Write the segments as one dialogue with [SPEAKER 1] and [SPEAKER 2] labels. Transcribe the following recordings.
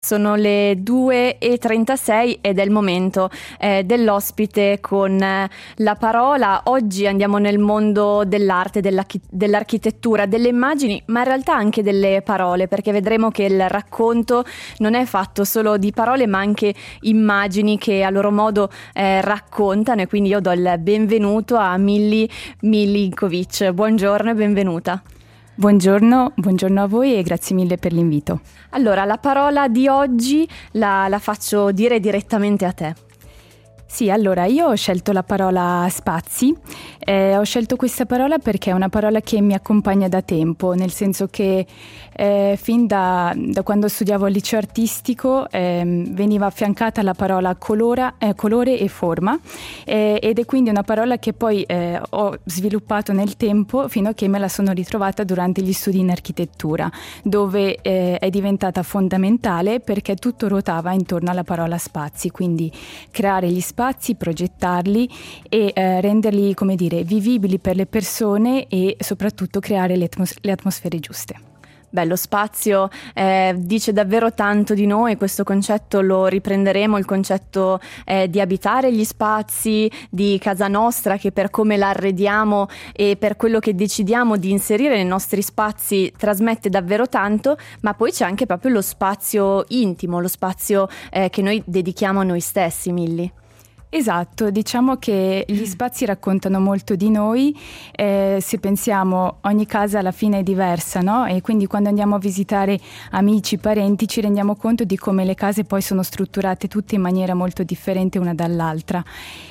[SPEAKER 1] Sono le 2:36 ed è il momento dell'ospite con la parola. Oggi andiamo nel mondo dell'arte, dell'architettura, delle immagini, ma in realtà anche delle parole, perché vedremo che il racconto non è fatto solo di parole, ma anche immagini che a loro modo raccontano. E quindi io do il benvenuto a Milly Milinkovic. Buongiorno e benvenuta.
[SPEAKER 2] Buongiorno a voi e grazie mille per l'invito.
[SPEAKER 1] Allora, la parola di oggi la faccio dire direttamente a te.
[SPEAKER 2] Sì, allora io ho scelto la parola spazi, ho scelto questa parola perché è una parola che mi accompagna da tempo, nel senso che fin da quando studiavo al liceo artistico veniva affiancata la parola colore e forma ed è quindi una parola che poi ho sviluppato nel tempo fino a che me la sono ritrovata durante gli studi in architettura, dove è diventata fondamentale perché tutto ruotava intorno alla parola spazi, quindi creare gli spazi, progettarli e renderli, come dire, vivibili per le persone e soprattutto creare le atmosfere giuste.
[SPEAKER 1] Beh, lo spazio dice davvero tanto di noi, questo concetto lo riprenderemo, il concetto di abitare gli spazi di casa nostra, che per come la arrediamo e per quello che decidiamo di inserire nei nostri spazi trasmette davvero tanto, ma poi c'è anche proprio lo spazio intimo, lo spazio che noi dedichiamo a noi stessi, Milly.
[SPEAKER 2] Esatto, diciamo che gli spazi raccontano molto di noi, se pensiamo ogni casa alla fine è diversa, no? E quindi quando andiamo a visitare amici, parenti ci rendiamo conto di come le case poi sono strutturate tutte in maniera molto differente una dall'altra.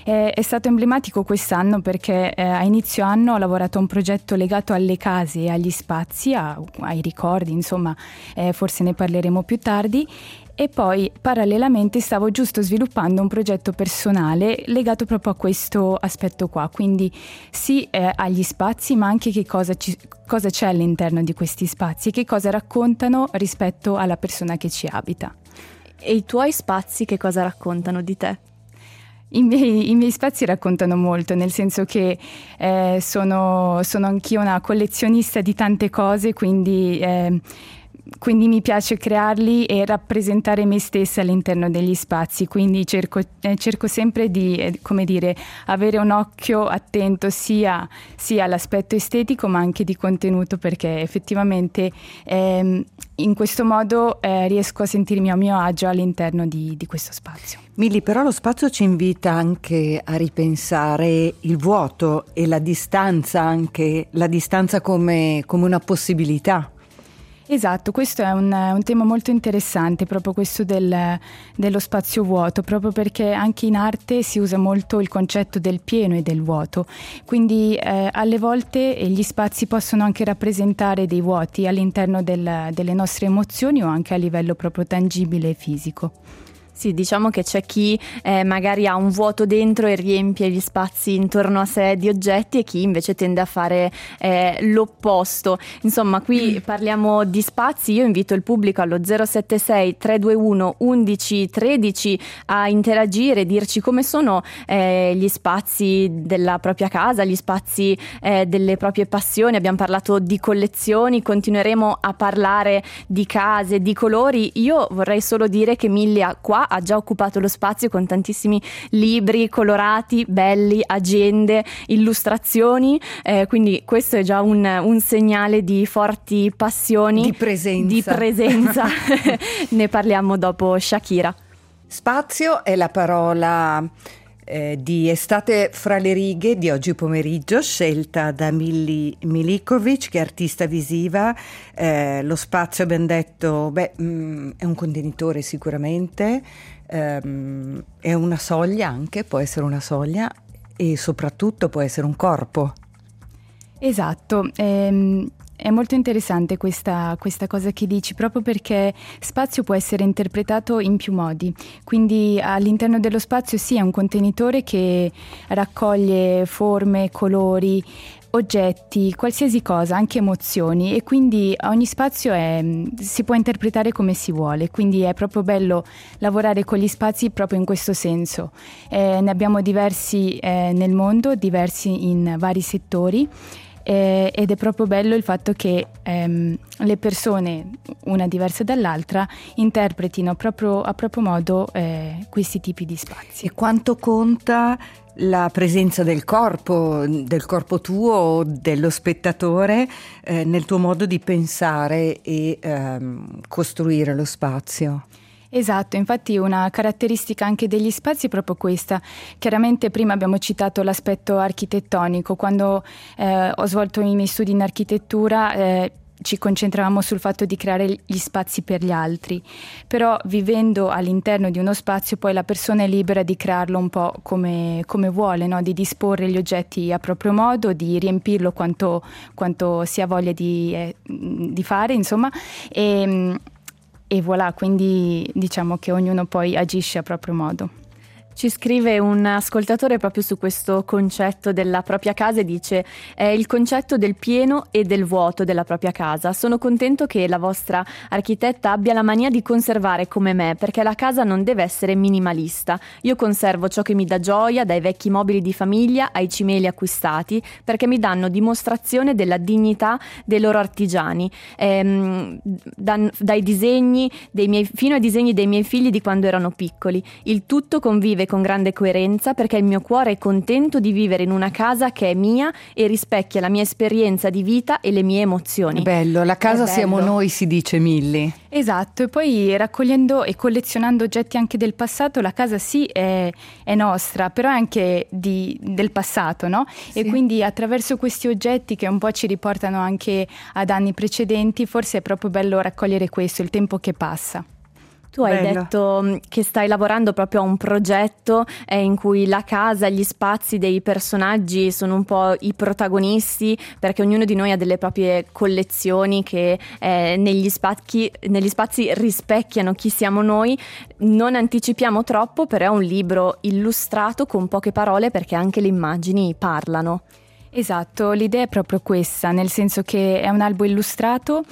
[SPEAKER 2] È stato emblematico quest'anno perché a inizio anno ho lavorato a un progetto legato alle case e agli spazi, ai ricordi, insomma, forse ne parleremo più tardi. E poi parallelamente stavo giusto sviluppando un progetto personale legato proprio a questo aspetto qua, quindi sì agli spazi, ma anche che cosa c'è all'interno di questi spazi e che cosa raccontano rispetto alla persona che ci abita.
[SPEAKER 1] E i tuoi spazi che cosa raccontano di te?
[SPEAKER 2] I miei spazi raccontano molto, nel senso che sono anch'io una collezionista di tante cose, quindi mi piace crearli e rappresentare me stessa all'interno degli spazi, quindi cerco sempre di, come dire, avere un occhio attento sia all'aspetto estetico ma anche di contenuto, perché effettivamente in questo modo riesco a sentirmi a mio agio all'interno di questo spazio.
[SPEAKER 3] Milly, però lo spazio ci invita anche a ripensare il vuoto e la distanza, anche la distanza come una possibilità.
[SPEAKER 2] Esatto, questo è un tema molto interessante, proprio questo dello spazio vuoto, proprio perché anche in arte si usa molto il concetto del pieno e del vuoto, quindi alle volte gli spazi possono anche rappresentare dei vuoti all'interno delle nostre emozioni o anche a livello proprio tangibile e fisico.
[SPEAKER 1] Sì, diciamo che c'è chi magari ha un vuoto dentro e riempie gli spazi intorno a sé di oggetti e chi invece tende a fare l'opposto. Insomma, qui parliamo di spazi. Io invito il pubblico allo 076 321 1113 a interagire, dirci come sono gli spazi della propria casa, gli spazi delle proprie passioni. Abbiamo parlato di collezioni, continueremo a parlare di case, di colori. Io vorrei solo dire che Milly qua ha già occupato lo spazio con tantissimi libri colorati, belli, agende, illustrazioni, quindi questo è già un segnale di forti passioni,
[SPEAKER 3] di presenza.
[SPEAKER 1] Ne parliamo dopo Shakira.
[SPEAKER 3] Spazio è la parola di Estate fra le righe di oggi pomeriggio, scelta da Milly Milinkovic, che è artista visiva. Lo spazio, abbiamo detto, è un contenitore sicuramente, è una soglia anche, può essere una soglia e soprattutto può essere un corpo.
[SPEAKER 2] Esatto, è molto interessante questa cosa che dici, proprio perché spazio può essere interpretato in più modi, quindi all'interno dello spazio sì è un contenitore che raccoglie forme, colori, oggetti, qualsiasi cosa, anche emozioni, e quindi ogni spazio si può interpretare come si vuole, quindi è proprio bello lavorare con gli spazi proprio in questo senso. Ne abbiamo diversi nel mondo, diversi in vari settori. ed è proprio bello il fatto che le persone, una diversa dall'altra, interpretino proprio a proprio modo questi tipi di spazi.
[SPEAKER 3] E quanto conta la presenza del corpo tuo o dello spettatore nel tuo modo di pensare e costruire lo spazio?
[SPEAKER 2] Esatto, infatti una caratteristica anche degli spazi è proprio questa. Chiaramente prima abbiamo citato l'aspetto architettonico. Quando ho svolto i miei studi in architettura ci concentravamo sul fatto di creare gli spazi per gli altri, però vivendo all'interno di uno spazio poi la persona è libera di crearlo un po' come vuole, no? Di disporre gli oggetti a proprio modo, di riempirlo quanto si ha voglia di fare, insomma, e voilà, quindi diciamo che ognuno poi agisce a proprio modo.
[SPEAKER 1] Ci scrive un ascoltatore proprio su questo concetto della propria casa e dice: è il concetto del pieno e del vuoto della propria casa. Sono contento che la vostra architetta abbia la mania di conservare come me, perché la casa non deve essere minimalista. Io conservo ciò che mi dà gioia, dai vecchi mobili di famiglia ai cimeli acquistati, perché mi danno dimostrazione della dignità dei loro artigiani, dai disegni fino ai disegni dei miei figli di quando erano piccoli. Il tutto convive con grande coerenza, perché il mio cuore è contento di vivere in una casa che è mia e rispecchia la mia esperienza di vita e le mie emozioni.
[SPEAKER 3] Bello, la casa siamo noi, si dice Milli.
[SPEAKER 2] Esatto, e poi raccogliendo e collezionando oggetti anche del passato, la casa sì è nostra, però è anche del passato, no? Sì. E quindi attraverso questi oggetti che un po' ci riportano anche ad anni precedenti, forse è proprio bello raccogliere questo, il tempo che passa.
[SPEAKER 1] Tu hai detto che stai lavorando proprio a un progetto in cui la casa, gli spazi dei personaggi sono un po' i protagonisti, perché ognuno di noi ha delle proprie collezioni che negli spazi rispecchiano chi siamo noi. Non anticipiamo troppo, però è un libro illustrato con poche parole, perché anche le immagini parlano.
[SPEAKER 2] Esatto, l'idea è proprio questa, nel senso che è un albo illustrato.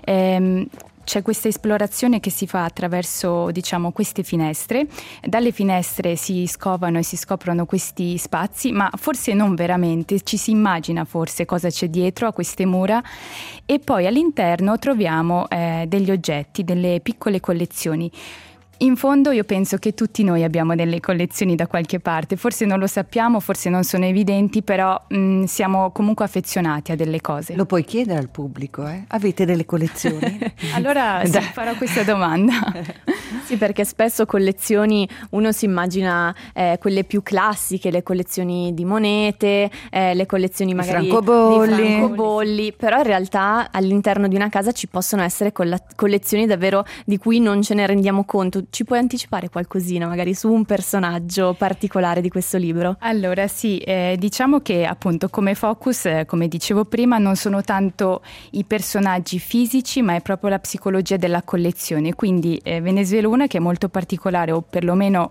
[SPEAKER 2] C'è questa esplorazione che si fa attraverso, diciamo, queste finestre. Dalle finestre si scovano e si scoprono questi spazi, ma forse non veramente, ci si immagina forse cosa c'è dietro a queste mura, e poi all'interno troviamo degli oggetti, delle piccole collezioni. In fondo io penso che tutti noi abbiamo delle collezioni da qualche parte, forse non lo sappiamo, forse non sono evidenti, però siamo comunque affezionati a delle cose.
[SPEAKER 3] Lo puoi chiedere al pubblico, eh? Avete delle collezioni?
[SPEAKER 2] Allora sì, farò questa domanda.
[SPEAKER 1] Sì, perché spesso collezioni, uno si immagina quelle più classiche, le collezioni di monete, le collezioni magari di francobolli, però in realtà all'interno di una casa ci possono essere collezioni davvero di cui non ce ne rendiamo conto. Ci puoi anticipare qualcosina magari su un personaggio particolare di questo libro?
[SPEAKER 2] Allora sì, diciamo che appunto come focus, come dicevo prima, non sono tanto i personaggi fisici, ma è proprio la psicologia della collezione. Quindi Venezuela, che è molto particolare, o perlomeno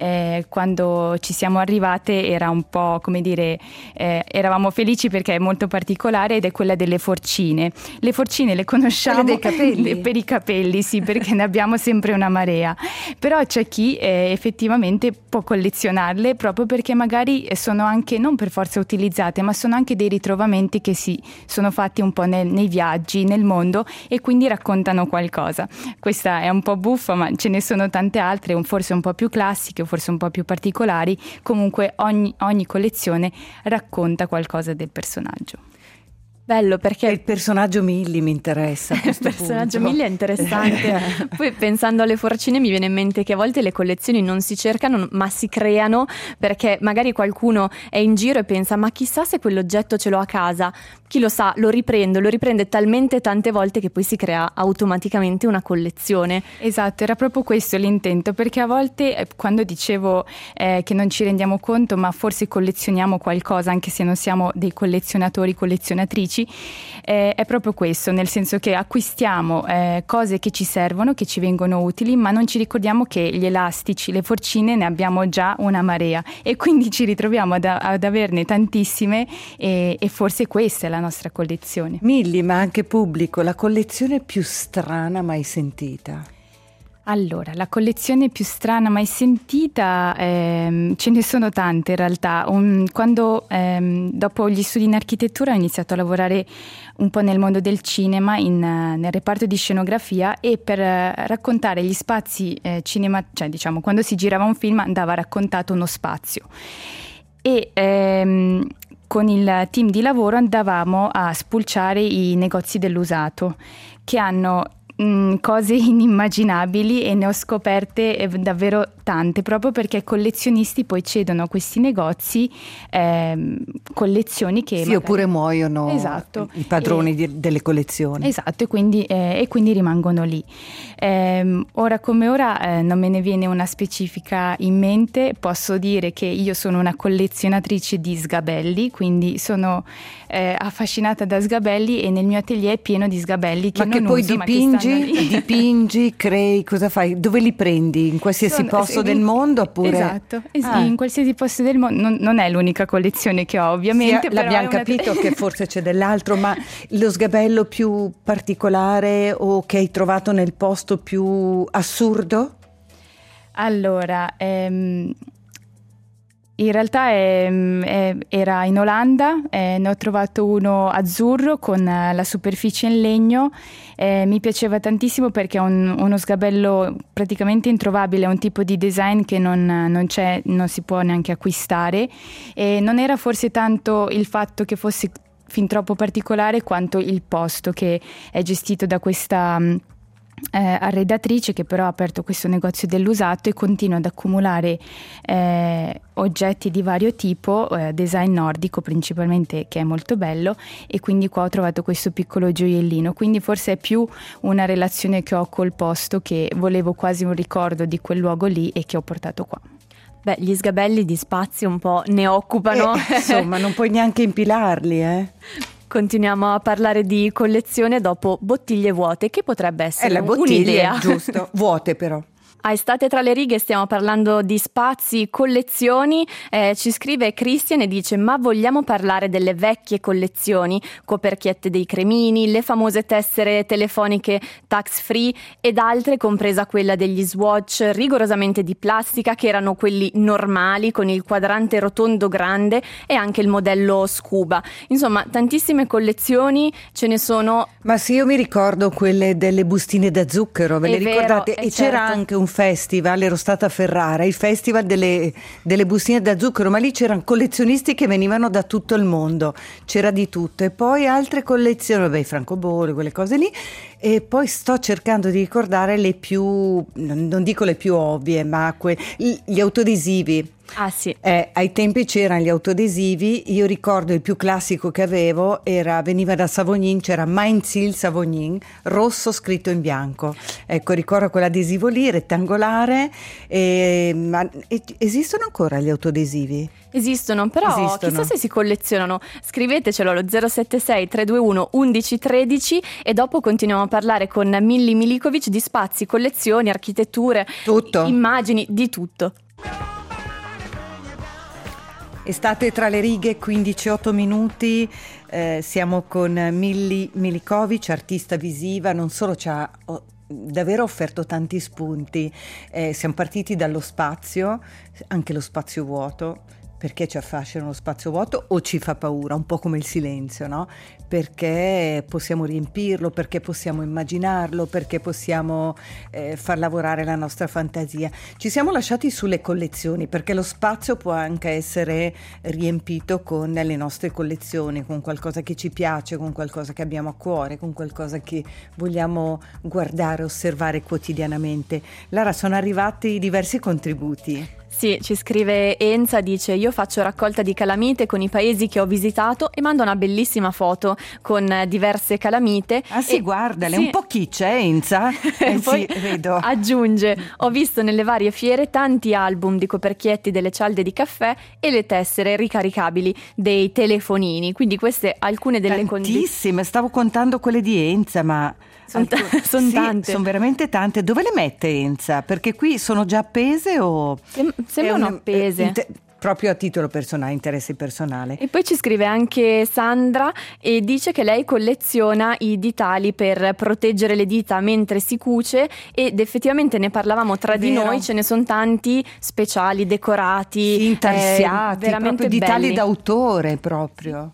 [SPEAKER 2] quando ci siamo arrivate era un po', come dire, eravamo felici perché è molto particolare, ed è quella delle forcine. Le forcine le conosciamo
[SPEAKER 3] dei capelli.
[SPEAKER 2] Per i capelli, sì, perché ne abbiamo sempre una marea. Però c'è chi effettivamente può collezionarle proprio perché magari sono anche, non per forza utilizzate, ma sono anche dei ritrovamenti che si sono fatti un po' nei viaggi, nel mondo, e quindi raccontano qualcosa. Questa è un po' buffa, ma ce ne sono tante altre, forse un po' più classiche, forse un po' più particolari. Comunque ogni collezione racconta qualcosa del personaggio.
[SPEAKER 1] Bello, perché
[SPEAKER 3] il personaggio Milli mi interessa.
[SPEAKER 1] Il personaggio Milli è interessante. Poi pensando alle forcine mi viene in mente che a volte le collezioni non si cercano ma si creano, perché magari qualcuno è in giro e pensa: ma chissà se quell'oggetto ce l'ho a casa. Chi lo sa, lo riprende talmente tante volte che poi si crea automaticamente una collezione.
[SPEAKER 2] Esatto, era proprio questo l'intento, perché a volte quando dicevo che non ci rendiamo conto, ma forse collezioniamo qualcosa anche se non siamo dei collezionatrici, è proprio questo, nel senso che acquistiamo cose che ci servono, che ci vengono utili, ma non ci ricordiamo che gli elastici, le forcine ne abbiamo già una marea, e quindi ci ritroviamo ad averne tantissime, e forse questa è la nostra collezione.
[SPEAKER 3] Milli, ma anche pubblico, la collezione più strana mai sentita?
[SPEAKER 2] Allora, la collezione più strana mai sentita, ce ne sono tante in realtà. Quando dopo gli studi in architettura ho iniziato a lavorare un po' nel mondo del cinema, nel reparto di scenografia, e per raccontare gli spazi cinema, cioè diciamo quando si girava un film andava raccontato uno spazio. E con il team di lavoro andavamo a spulciare i negozi dell'usato, che hanno cose inimmaginabili, e ne ho scoperte davvero tante, proprio perché collezionisti poi cedono a questi negozi collezioni che
[SPEAKER 3] sì, oppure muoiono.
[SPEAKER 2] Esatto.
[SPEAKER 3] I padroni delle collezioni.
[SPEAKER 2] Esatto, e quindi rimangono lì. Ora come ora non me ne viene una specifica in mente. Posso dire che io sono una collezionatrice di sgabelli, quindi sono affascinata da sgabelli, e nel mio atelier è pieno di sgabelli che non
[SPEAKER 3] poi
[SPEAKER 2] uso,
[SPEAKER 3] dipingi, crei, cosa fai? Dove li prendi? In qualsiasi posto del mondo oppure?
[SPEAKER 2] Esatto, in qualsiasi posto del mondo. Non è l'unica collezione che ho, ovviamente.
[SPEAKER 3] Sì, l'abbiamo capito che forse c'è dell'altro, ma lo sgabello più particolare o che hai trovato nel posto più assurdo?
[SPEAKER 2] Allora, in realtà era in Olanda, ne ho trovato uno azzurro con la superficie in legno. Mi piaceva tantissimo perché è uno sgabello praticamente introvabile, è un tipo di design che non c'è, non si può neanche acquistare, e non era forse tanto il fatto che fosse fin troppo particolare quanto il posto, che è gestito da questa arredatrice che però ha aperto questo negozio dell'usato e continua ad accumulare oggetti di vario tipo, design nordico principalmente, che è molto bello, e quindi qua ho trovato questo piccolo gioiellino. Quindi forse è più una relazione che ho col posto, che volevo quasi un ricordo di quel luogo lì e che ho portato qua.
[SPEAKER 1] Beh, gli sgabelli di spazio un po' ne occupano.
[SPEAKER 3] Insomma, non puoi neanche impilarli,
[SPEAKER 1] Continuiamo a parlare di collezione dopo bottiglie vuote, che potrebbe essere
[SPEAKER 3] le bottiglie,
[SPEAKER 1] un'idea.
[SPEAKER 3] Giusto, vuote però.
[SPEAKER 1] A Estate tra le righe stiamo parlando di spazi, collezioni. Ci scrive Christian e dice: ma vogliamo parlare delle vecchie collezioni, coperchiette dei cremini, le famose tessere telefoniche tax free ed altre, compresa quella degli Swatch rigorosamente di plastica, che erano quelli normali con il quadrante rotondo grande, e anche il modello scuba. Insomma, tantissime collezioni ce ne sono.
[SPEAKER 3] Ma sì, io mi ricordo quelle delle bustine da zucchero, ve le ricordate? E c'era anche un festival, ero stata a Ferrara, il festival delle bustine da zucchero, ma lì c'erano collezionisti che venivano da tutto il mondo, c'era di tutto, e poi altre collezioni, i francobolli, quelle cose lì, e poi sto cercando di ricordare le più, non dico le più ovvie, ma gli autoadesivi.
[SPEAKER 1] Ah sì.
[SPEAKER 3] Ai tempi c'erano gli autoadesivi. Io ricordo il più classico che avevo veniva da Savognin, c'era Mainzil Savognin, rosso scritto in bianco. Ecco, ricordo quell'adesivo lì, rettangolare. Ma esistono ancora gli autoadesivi?
[SPEAKER 1] Esistono, però chissà se si collezionano. Scrivetecelo allo 076 321 1113 e dopo continuiamo a parlare con Milli Milikovic di spazi, collezioni, architetture,
[SPEAKER 3] tutto.
[SPEAKER 1] Immagini, di tutto.
[SPEAKER 3] Estate tra le righe, 15-8 minuti, siamo con Milli Milikovic, artista visiva, non solo ci ha davvero offerto tanti spunti, siamo partiti dallo spazio, anche lo spazio vuoto. Perché ci affascina lo spazio vuoto o ci fa paura, un po' come il silenzio, no? Perché possiamo riempirlo, perché possiamo immaginarlo, perché possiamo far lavorare la nostra fantasia. Ci siamo lasciati sulle collezioni, perché lo spazio può anche essere riempito con le nostre collezioni, con qualcosa che ci piace, con qualcosa che abbiamo a cuore, con qualcosa che vogliamo guardare, osservare quotidianamente. Lara, sono arrivati diversi contributi.
[SPEAKER 1] Sì, ci scrive Enza, dice: io faccio raccolta di calamite con i paesi che ho visitato, e manda una bellissima foto con diverse calamite.
[SPEAKER 3] Ah sì, guardale, sì. Un po' kitsch, Enza?
[SPEAKER 1] Poi
[SPEAKER 3] sì, vedo.
[SPEAKER 1] Aggiunge: ho visto nelle varie fiere tanti album di coperchietti delle cialde di caffè e le tessere ricaricabili dei telefonini. Quindi queste alcune delle condizioni.
[SPEAKER 3] Tantissime, stavo contando quelle di Enza, ma
[SPEAKER 1] sono
[SPEAKER 3] sì,
[SPEAKER 1] tante.
[SPEAKER 3] Sono veramente tante. Dove le mette Enza? Perché qui sono già appese o...
[SPEAKER 1] Sembrano appese.
[SPEAKER 3] proprio a titolo personale, interesse personale.
[SPEAKER 1] E poi ci scrive anche Sandra e dice che lei colleziona i ditali per proteggere le dita mentre si cuce, ed effettivamente ne parlavamo tra di noi, ce ne sono tanti speciali, decorati,
[SPEAKER 3] intarsiati,
[SPEAKER 1] veramente
[SPEAKER 3] proprio ditali
[SPEAKER 1] belli.
[SPEAKER 3] d'autore proprio.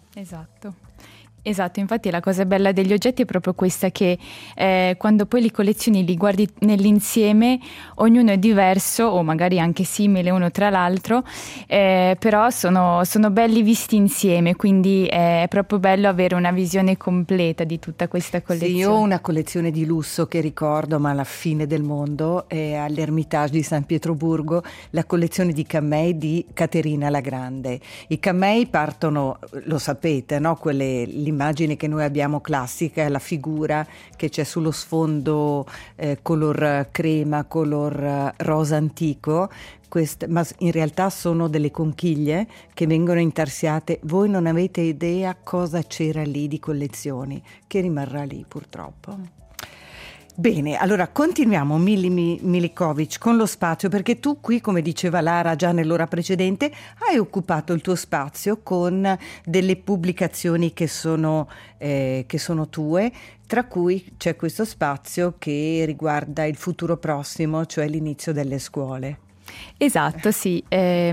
[SPEAKER 2] Esatto, infatti la cosa bella degli oggetti è proprio questa, che quando poi li collezioni, li guardi nell'insieme, ognuno è diverso o magari anche simile uno tra l'altro, però sono belli visti insieme, quindi è proprio bello avere una visione completa di tutta questa collezione.
[SPEAKER 3] Sì, io ho una collezione di lusso che ricordo, ma alla fine del mondo, è all'Ermitage di San Pietroburgo, la collezione di cammei di Caterina la Grande. I cammei partono, lo sapete, no? L'immagine che noi abbiamo classica è la figura che c'è sullo sfondo color crema, color rosa antico, ma in realtà sono delle conchiglie che vengono intarsiate. Voi non avete idea cosa c'era lì di collezioni, che rimarrà lì purtroppo. Bene, allora continuiamo Milli Milikovic con lo spazio, perché tu qui, come diceva Lara già nell'ora precedente, hai occupato il tuo spazio con delle pubblicazioni che sono tue, tra cui c'è questo spazio che riguarda il futuro prossimo, cioè l'inizio delle scuole.
[SPEAKER 2] Esatto, sì.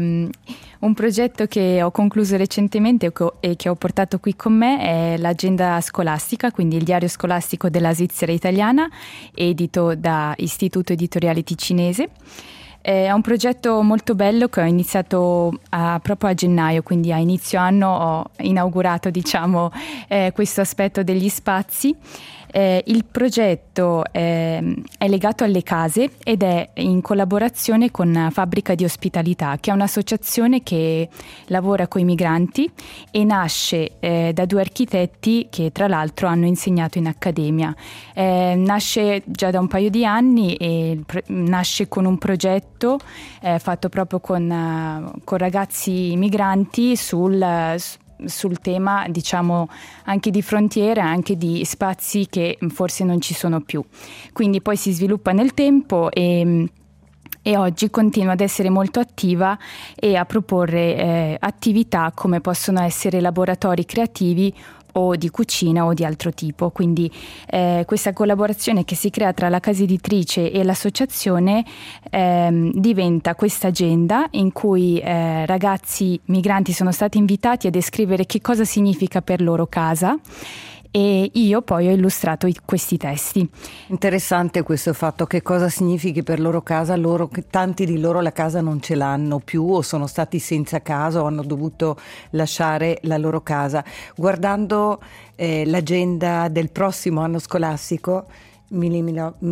[SPEAKER 2] Un progetto che ho concluso recentemente e che ho portato qui con me è l'agenda scolastica, quindi il diario scolastico della Svizzera italiana, edito da Istituto Editoriale Ticinese. È un progetto molto bello che ho iniziato proprio a gennaio, quindi a inizio anno ho inaugurato, questo aspetto degli spazi. Il progetto è legato alle case ed è in collaborazione con Fabbrica di Ospitalità, che è un'associazione che lavora con i migranti e nasce da due architetti che tra l'altro hanno insegnato in accademia. Nasce già da un paio di anni e nasce con un progetto fatto proprio con ragazzi migranti sul tema, anche di frontiere, anche di spazi che forse non ci sono più. Quindi poi si sviluppa nel tempo e oggi continua ad essere molto attiva e a proporre attività come possono essere laboratori creativi o di cucina o di altro tipo. Quindi questa collaborazione che si crea tra la casa editrice e l'associazione diventa questa agenda in cui ragazzi migranti sono stati invitati a descrivere che cosa significa per loro casa, e io poi ho illustrato questi testi.
[SPEAKER 3] Interessante questo fatto, che cosa significhi per loro casa, che tanti di loro la casa non ce l'hanno più o sono stati senza casa o hanno dovuto lasciare la loro casa. Guardando l'agenda del prossimo anno scolastico, mi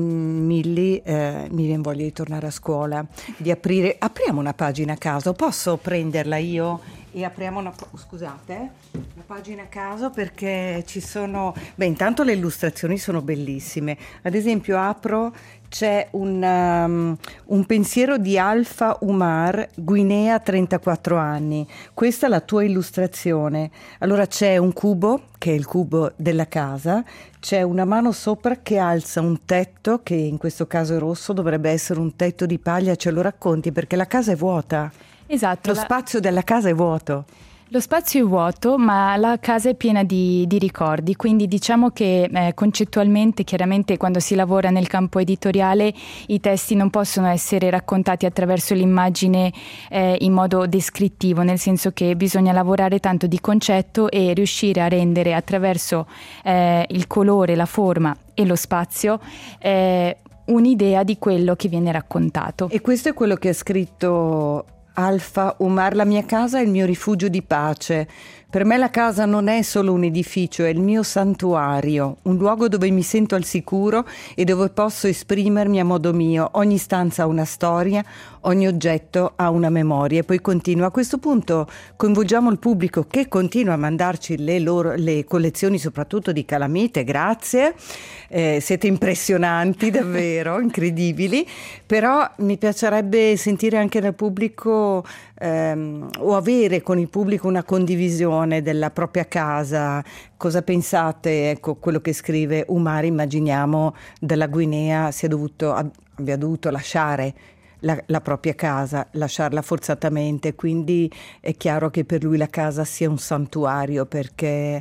[SPEAKER 3] viene voglia di tornare a scuola, apriamo una pagina a caso, posso prenderla io? E apriamo una pagina a caso, perché ci sono, intanto le illustrazioni sono bellissime. Ad esempio c'è un pensiero di Alfa Umar, Guinea, 34 anni. Questa è la tua illustrazione. Allora c'è un cubo, che è il cubo della casa, c'è una mano sopra che alza un tetto, che in questo caso è rosso, dovrebbe essere un tetto di paglia. Ce lo racconti, perché la casa è vuota.
[SPEAKER 2] Esatto.
[SPEAKER 3] Lo spazio della casa è vuoto.
[SPEAKER 2] Lo spazio è vuoto, ma la casa è piena di ricordi, quindi diciamo che concettualmente, chiaramente quando si lavora nel campo editoriale, i testi non possono essere raccontati attraverso l'immagine in modo descrittivo, nel senso che bisogna lavorare tanto di concetto e riuscire a rendere attraverso il colore, la forma e lo spazio un'idea di quello che viene raccontato.
[SPEAKER 3] E questo è quello che ha scritto Alfa Umar: la mia casa è il mio rifugio di pace. Per me la casa non è solo un edificio, è il mio santuario, un luogo dove mi sento al sicuro e dove posso esprimermi a modo mio. Ogni stanza ha una storia, ogni oggetto ha una memoria. E poi continua: a questo punto coinvolgiamo il pubblico, che continua a mandarci le collezioni, soprattutto di calamite. Grazie, siete impressionanti, davvero incredibili. Però mi piacerebbe sentire anche dal pubblico o avere con il pubblico una condivisione della propria casa. Cosa pensate? Ecco, quello che scrive Umar, immaginiamo dalla Guinea abbia dovuto lasciare la propria casa, lasciarla forzatamente, quindi è chiaro che per lui la casa sia un santuario, perché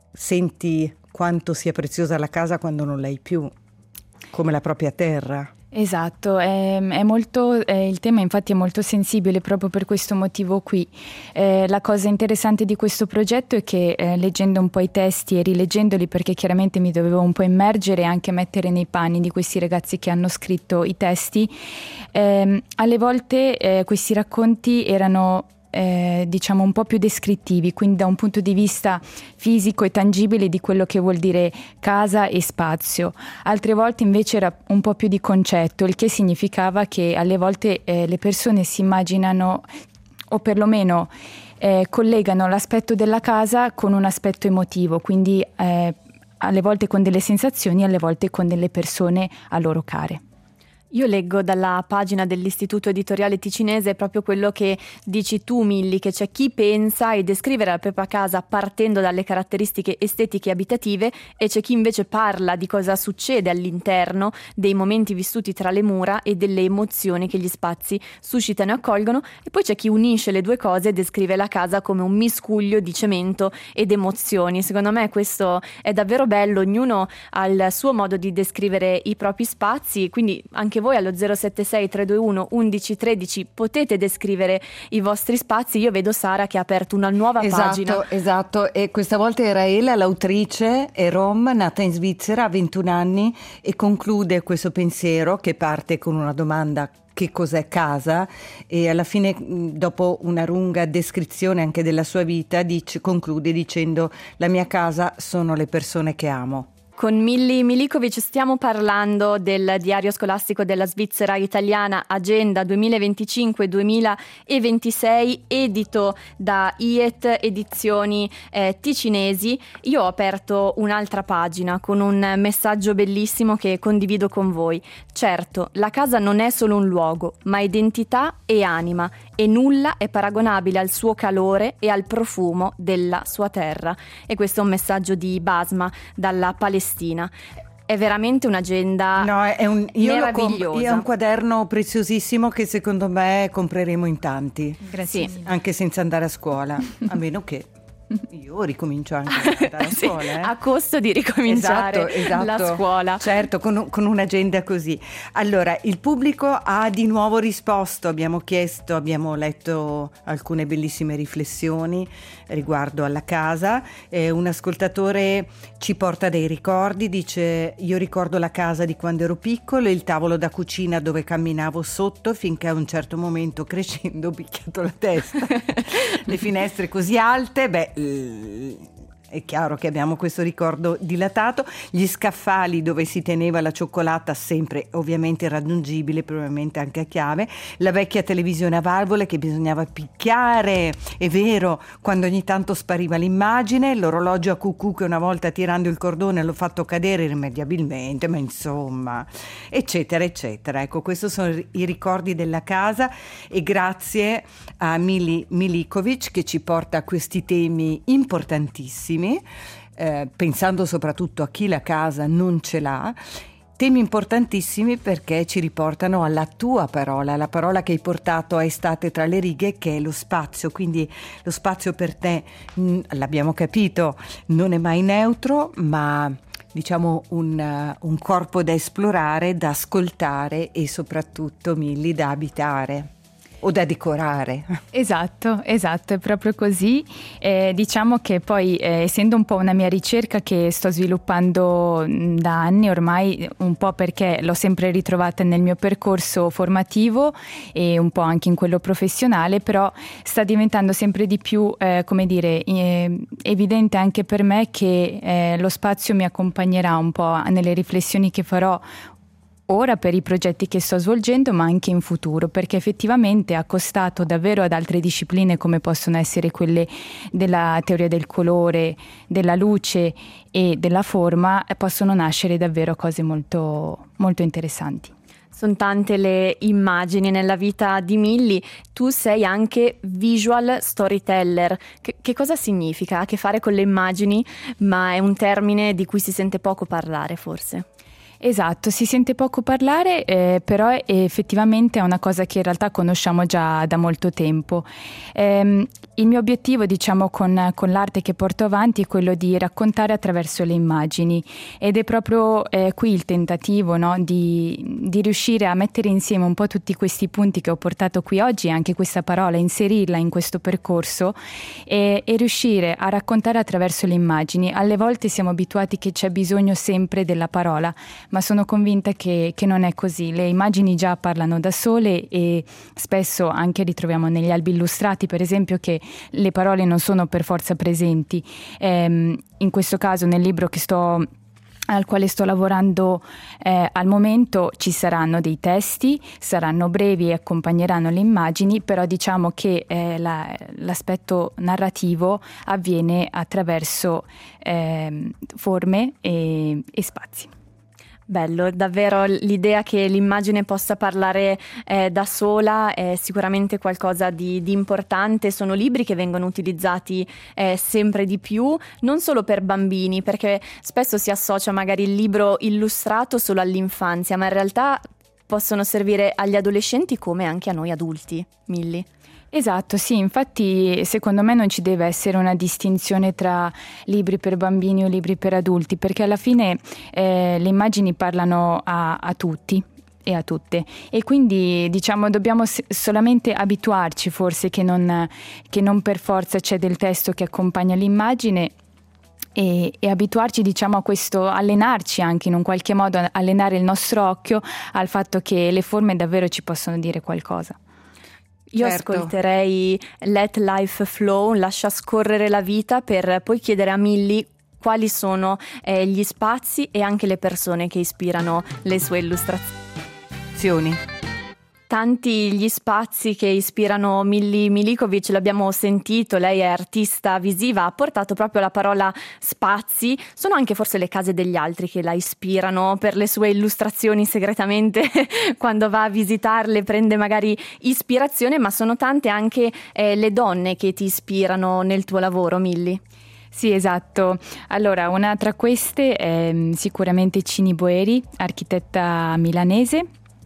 [SPEAKER 3] senti quanto sia preziosa la casa quando non l'hai più, come la propria terra.
[SPEAKER 2] Esatto, è molto, il tema infatti è molto sensibile proprio per questo motivo qui. La cosa interessante di questo progetto è che leggendo un po' i testi e rileggendoli, perché chiaramente mi dovevo un po' immergere e anche mettere nei panni di questi ragazzi che hanno scritto i testi, alle volte questi racconti erano diciamo un po' più descrittivi, quindi da un punto di vista fisico e tangibile di quello che vuol dire casa e spazio. Altre volte invece era un po' più di concetto, il che significava che alle volte le persone si immaginano, o perlomeno collegano l'aspetto della casa con un aspetto emotivo, quindi alle volte con delle sensazioni, alle volte con delle persone a loro care.
[SPEAKER 1] Io leggo dalla pagina dell'Istituto Editoriale Ticinese proprio quello che dici tu, Milly, che c'è chi pensa e descrive la propria casa partendo dalle caratteristiche estetiche e abitative, e c'è chi invece parla di cosa succede all'interno, dei momenti vissuti tra le mura e delle emozioni che gli spazi suscitano e accolgono, e poi c'è chi unisce le due cose e descrive la casa come un miscuglio di cemento ed emozioni. Secondo me questo è davvero bello, ognuno ha il suo modo di descrivere i propri spazi, quindi anche voi allo 076 321 1113 potete descrivere i vostri spazi. Io vedo Sara che ha aperto una nuova pagina.
[SPEAKER 3] Esatto, e questa volta è Raela, l'autrice, è rom, nata in Svizzera, ha 21 anni e conclude questo pensiero che parte con una domanda: che cos'è casa? E alla fine, dopo una lunga descrizione anche della sua vita, conclude dicendo: la mia casa sono le persone che amo.
[SPEAKER 1] Con Milly Milikovic stiamo parlando del diario scolastico della Svizzera italiana Agenda 2025-2026, edito da IET Edizioni Ticinesi. Io ho aperto un'altra pagina con un messaggio bellissimo che condivido con voi. Certo, la casa non è solo un luogo, ma identità e anima, e nulla è paragonabile al suo calore e al profumo della sua terra. E questo è un messaggio di Basma dalla Palestina. È veramente un'agenda meravigliosa.
[SPEAKER 3] È un quaderno preziosissimo che secondo me compreremo in tanti.
[SPEAKER 1] Grazie.
[SPEAKER 3] Sì, anche senza andare a scuola, a meno che io ricomincio anche ad andare a scuola.
[SPEAKER 1] A costo di ricominciare
[SPEAKER 3] esatto.
[SPEAKER 1] la scuola.
[SPEAKER 3] Certo, con un'agenda così. Allora, il pubblico ha di nuovo risposto, abbiamo letto alcune bellissime riflessioni riguardo alla casa. Un ascoltatore ci porta dei ricordi, dice: io ricordo la casa di quando ero piccolo e il tavolo da cucina dove camminavo sotto finché a un certo momento, crescendo, ho picchiato la testa. Le finestre così alte, è chiaro che abbiamo questo ricordo dilatato. Gli scaffali dove si teneva la cioccolata, sempre ovviamente irraggiungibile, probabilmente anche a chiave. La vecchia televisione a valvole che bisognava picchiare, è vero, quando ogni tanto spariva l'immagine. L'orologio a cucù che una volta, tirando il cordone, l'ho fatto cadere irrimediabilmente, ma insomma, eccetera eccetera. Ecco, questi sono i ricordi della casa, e grazie a Milly Milikovic che ci porta a questi temi importantissimi. Pensando soprattutto a chi la casa non ce l'ha, temi importantissimi perché ci riportano alla tua parola, la parola che hai portato a Estate tra le righe, che è lo spazio. Quindi lo spazio per te, l'abbiamo capito, non è mai neutro, ma diciamo un corpo da esplorare, da ascoltare e soprattutto, Milly, da abitare o da decorare.
[SPEAKER 2] Esatto, è proprio così. Diciamo che poi, essendo un po' una mia ricerca che sto sviluppando da anni ormai, un po' perché l'ho sempre ritrovata nel mio percorso formativo e un po' anche in quello professionale, però sta diventando sempre di più, evidente anche per me che lo spazio mi accompagnerà un po' nelle riflessioni che farò ora per i progetti che sto svolgendo, ma anche in futuro, perché effettivamente, accostato davvero ad altre discipline come possono essere quelle della teoria del colore, della luce e della forma, possono nascere davvero cose molto, molto interessanti.
[SPEAKER 1] Sono tante le immagini nella vita di Milly. Tu sei anche visual storyteller. Che cosa significa? Ha a che fare con le immagini, ma è un termine di cui si sente poco parlare, forse.
[SPEAKER 2] Esatto, si sente poco parlare, però effettivamente è una cosa che in realtà conosciamo già da molto tempo. Il mio obiettivo, diciamo, con l'arte che porto avanti è quello di raccontare attraverso le immagini, ed è proprio qui il tentativo, no? di riuscire a mettere insieme un po' tutti questi punti che ho portato qui oggi, anche questa parola, inserirla in questo percorso e riuscire a raccontare attraverso le immagini. Alle volte siamo abituati che c'è bisogno sempre della parola, ma sono convinta che non è così. Le immagini già parlano da sole, e spesso anche ritroviamo negli albi illustrati, per esempio, che le parole non sono per forza presenti. In questo caso, nel libro al quale sto lavorando al momento, ci saranno dei testi, saranno brevi e accompagneranno le immagini, però diciamo che l'aspetto narrativo avviene attraverso forme e spazi.
[SPEAKER 1] Bello, davvero l'idea che l'immagine possa parlare da sola è sicuramente qualcosa di importante. Sono libri che vengono utilizzati sempre di più, non solo per bambini, perché spesso si associa magari il libro illustrato solo all'infanzia, ma in realtà possono servire agli adolescenti come anche a noi adulti. Milly?
[SPEAKER 2] Esatto, sì, infatti secondo me non ci deve essere una distinzione tra libri per bambini o libri per adulti, perché alla fine le immagini parlano a tutti e a tutte, e quindi diciamo dobbiamo solamente abituarci forse che non per forza c'è del testo che accompagna l'immagine, e abituarci, diciamo, a questo, allenarci anche in un qualche modo, allenare il nostro occhio al fatto che le forme davvero ci possono dire qualcosa.
[SPEAKER 1] Io
[SPEAKER 3] Certo.
[SPEAKER 1] ascolterei Let Life Flow, lascia scorrere la vita, per poi chiedere a Milly quali sono gli spazi e anche le persone che ispirano le sue illustrazioni. Tanti gli spazi che ispirano Milly Milikovic, l'abbiamo sentito, lei è artista visiva, ha portato proprio la parola spazi. Sono anche forse le case degli altri che la ispirano per le sue illustrazioni segretamente quando va a visitarle prende magari ispirazione, ma sono tante anche le donne che ti ispirano nel tuo lavoro, Milly.
[SPEAKER 2] Sì, esatto. Allora, una tra queste è sicuramente Cini Boeri, architetta milanese.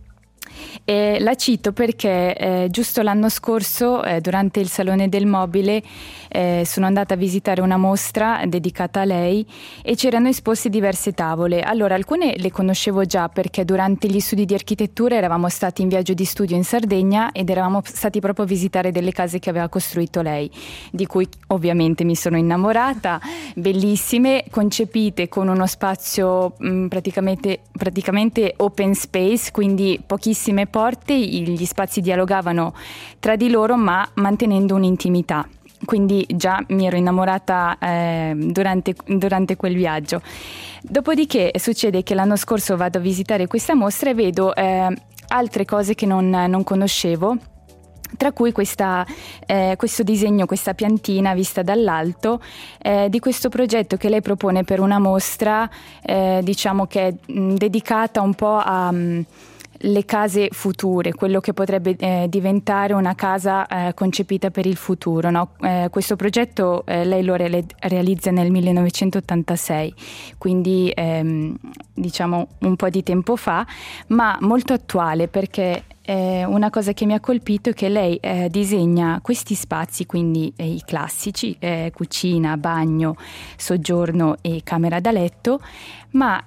[SPEAKER 2] La cito perché giusto l'anno scorso, durante il Salone del Mobile, sono andata a visitare una mostra dedicata a lei e c'erano esposte diverse tavole. Allora, alcune le conoscevo già perché durante gli studi di architettura eravamo stati in viaggio di studio in Sardegna ed eravamo stati proprio a visitare delle case che aveva costruito lei, di cui ovviamente mi sono innamorata, bellissime, concepite con uno spazio praticamente open space, quindi pochissime porte, gli spazi dialogavano tra di loro ma mantenendo un'intimità. Quindi già mi ero innamorata durante quel viaggio. Dopodiché succede che l'anno scorso vado a visitare questa mostra e vedo altre cose che non conoscevo, tra cui questo disegno, questa piantina vista dall'alto di questo progetto che lei propone per una mostra, diciamo che è dedicata un po' a le case future, quello che potrebbe diventare una casa concepita per il futuro, no? Questo progetto lei lo realizza nel 1986, quindi diciamo un po' di tempo fa, ma molto attuale, perché una cosa che mi ha colpito è che lei disegna questi spazi, quindi i classici, cucina, bagno, soggiorno e camera da letto, ma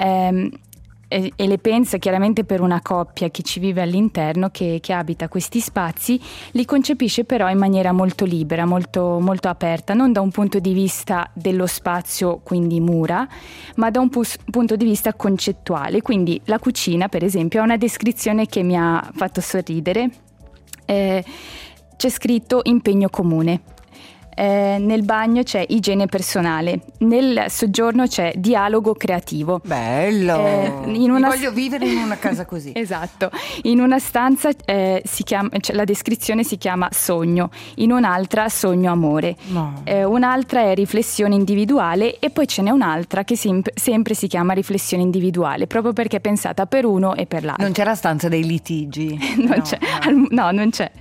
[SPEAKER 2] e le pensa chiaramente per una coppia che ci vive all'interno, che abita questi spazi, li concepisce però in maniera molto libera, molto, molto aperta, non da un punto di vista dello spazio, quindi mura, ma da un punto di vista concettuale. Quindi la cucina, per esempio, ha una descrizione che mi ha fatto sorridere. C'è scritto impegno comune. Nel bagno c'è igiene personale, nel soggiorno c'è dialogo creativo.
[SPEAKER 3] Bello! Voglio vivere in una casa così.
[SPEAKER 2] Esatto. In una stanza la descrizione si chiama sogno, in un'altra sogno amore,
[SPEAKER 3] No.
[SPEAKER 2] Un'altra è riflessione individuale e poi ce n'è un'altra che sempre si chiama riflessione individuale, proprio perché è pensata per uno e per l'altro.
[SPEAKER 3] Non c'è la stanza dei litigi.
[SPEAKER 2] Non c'è. No, non c'è.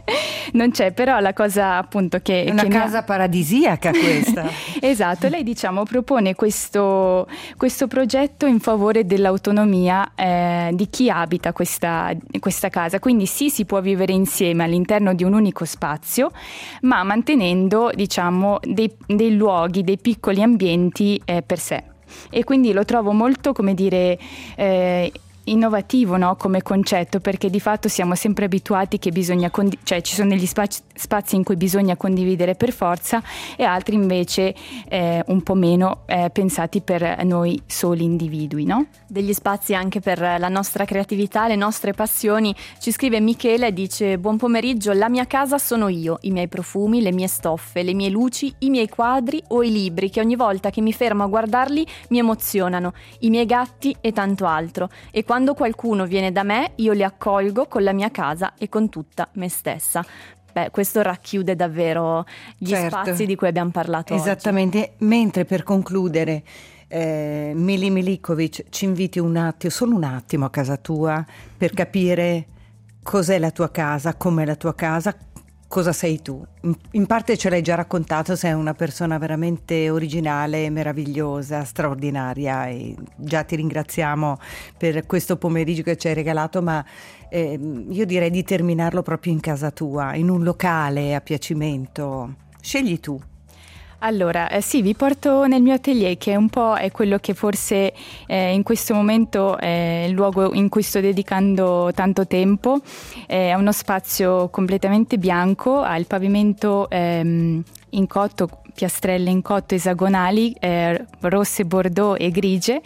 [SPEAKER 2] non c'è, però la cosa appunto che...
[SPEAKER 3] È una casa paradisiaca questa.
[SPEAKER 2] Esatto, lei diciamo propone questo progetto in favore dell'autonomia di chi abita questa casa, quindi sì, si può vivere insieme all'interno di un unico spazio, ma mantenendo diciamo dei luoghi, dei piccoli ambienti per sé. E quindi lo trovo molto, come dire, innovativo, no? Come concetto, perché di fatto siamo sempre abituati che bisogna cioè ci sono degli spazi in cui bisogna condividere per forza e altri invece un po' meno pensati per noi soli individui, no?
[SPEAKER 1] Degli spazi anche per la nostra creatività, le nostre passioni. Ci scrive Michele e dice: buon pomeriggio, la mia casa sono io, i miei profumi, le mie stoffe, le mie luci, i miei quadri o i libri che ogni volta che mi fermo a guardarli mi emozionano, i miei gatti e tanto altro, e quando qualcuno viene da me io li accolgo con la mia casa e con tutta me stessa. Beh, questo racchiude davvero gli spazi di cui abbiamo parlato
[SPEAKER 3] esattamente oggi. Mentre per concludere Mili Milikovic ci inviti solo un attimo a casa tua per capire cos'è la tua casa, com'è la tua casa, cosa sei tu. In parte ce l'hai già raccontato, sei una persona veramente originale, meravigliosa, straordinaria, e già ti ringraziamo per questo pomeriggio che ci hai regalato, ma io direi di terminarlo proprio in casa tua, in un locale a piacimento. Scegli tu.
[SPEAKER 2] Allora, sì, vi porto nel mio atelier, che un po' è quello che forse in questo momento è il luogo in cui sto dedicando tanto tempo. È uno spazio completamente bianco, ha il pavimento in cotto, piastrelle in cotto esagonali, rosse, bordeaux e grigie.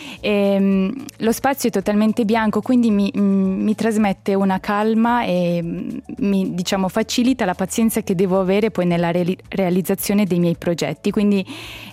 [SPEAKER 2] Lo spazio è totalmente bianco, quindi mi trasmette una calma e mi, diciamo, facilita la pazienza che devo avere poi nella realizzazione dei miei progetti. Quindi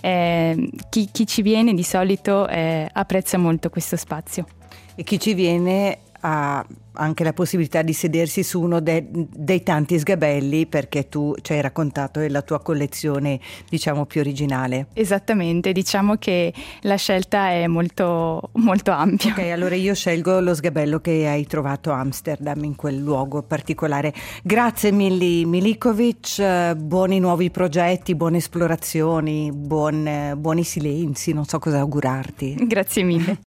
[SPEAKER 2] chi ci viene di solito apprezza molto questo spazio.
[SPEAKER 3] E chi ci viene ha anche la possibilità di sedersi su uno dei tanti sgabelli, perché tu ci hai raccontato è la tua collezione, diciamo, più originale.
[SPEAKER 2] Esattamente, diciamo che la scelta è molto, molto ampia.
[SPEAKER 3] Ok, allora io scelgo lo sgabello che hai trovato a Amsterdam, in quel luogo particolare. Grazie Mili Milikovic, buoni nuovi progetti, buone esplorazioni, buoni silenzi, non so cosa augurarti.
[SPEAKER 2] Grazie mille.